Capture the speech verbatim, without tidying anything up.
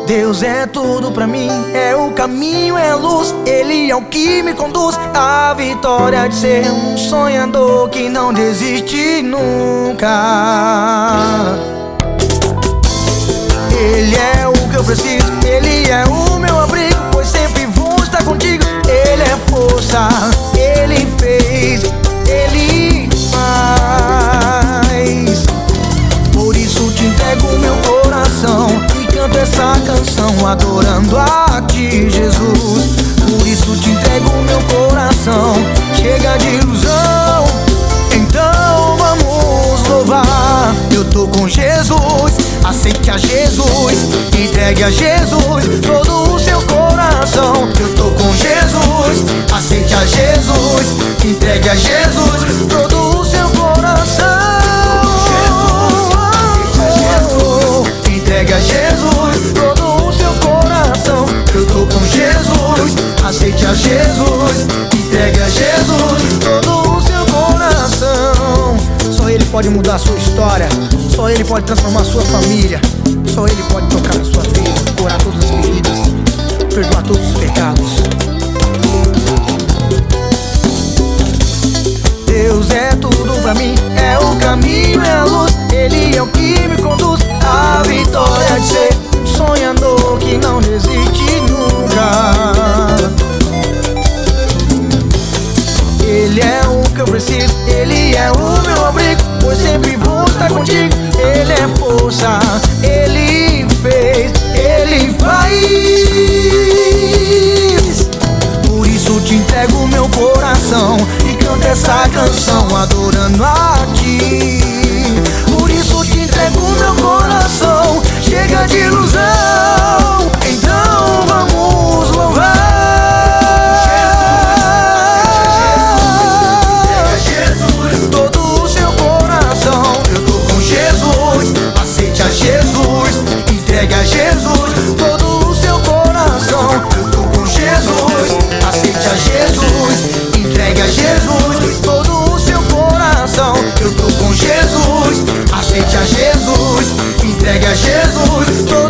Deus é tudo pra mim, é o caminho, é a luz. Ele é o que me conduz à vitória de ser um sonhador que não desiste nunca. Ele é o que eu preciso, ele é o meu abrigo, pois sempre vou estar contigo. Ele é força, ele fez, ele faz. Por isso te entrego o meu coração e canto essa canção adorando a ti, Jesus. Por isso te entrego o meu coração, chega de ilusão, então vamos louvar. Eu tô com Jesus, aceite a Jesus, entregue a Jesus todo o seu coração. Eu tô com Jesus, aceite a Jesus, entregue a Jesus todo o seu coração. Entregue a Jesus todo o seu coração. Eu tô com Jesus, aceite a Jesus, entregue a Jesus todo o seu coração. Só Ele pode mudar a sua história, só Ele pode transformar a sua família, só Ele pode tocar na sua vida, curar todas as feridas, perdoar todos os pecados. Deus é tudo pra mim, é o caminho, é a luz. Ele é o que me conduz à vitória de ser um sonhador que não desiste nunca. Ele é o que eu preciso, ele é o meu abrigo, pois sempre vou estar contigo. Ele é força, ele fez, ele faz. Por isso te entrego o meu coração e canto essa canção adorando a ti. Por isso te entrego o meu coração, chega de ilusão, então vamos louvar. Jesus, todo o seu coração. Eu tô com Jesus, aceite a Jesus, entregue a Jesus todo o seu coração. Eu tô com Jesus, aceite a Jesus, entregue a Jesus todo o seu coração. Eu tô com Jesus, aceite a Jesus, entregue a Jesus todo